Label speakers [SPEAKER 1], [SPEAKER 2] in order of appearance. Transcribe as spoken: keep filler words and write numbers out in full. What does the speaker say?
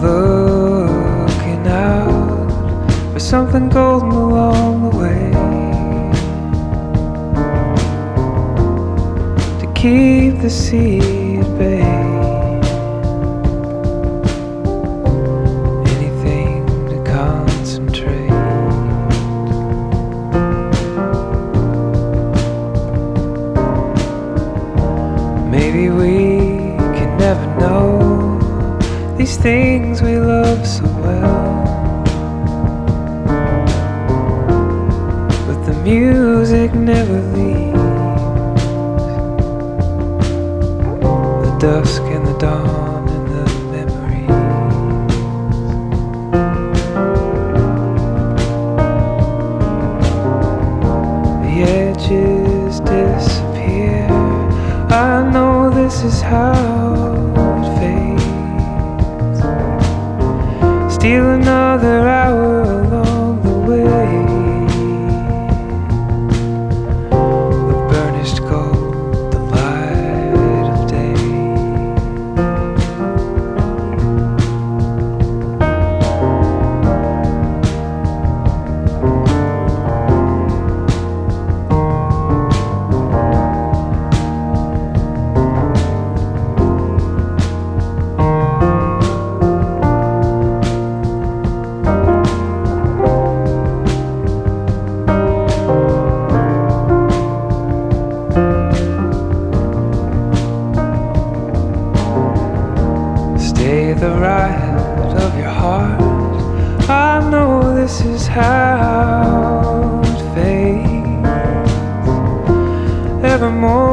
[SPEAKER 1] looking out for something golden along the way, to keep the sea at bay. Anything to concentrate. Maybe we can never know these things we love so well, but the music never leaves. The dusk and the dawn and the memories. The edges disappear. I know this is how it fades. Steal another hour along the way of burnished gold, the light of day. Stay the ride of your heart. I know this is how it fades. Evermore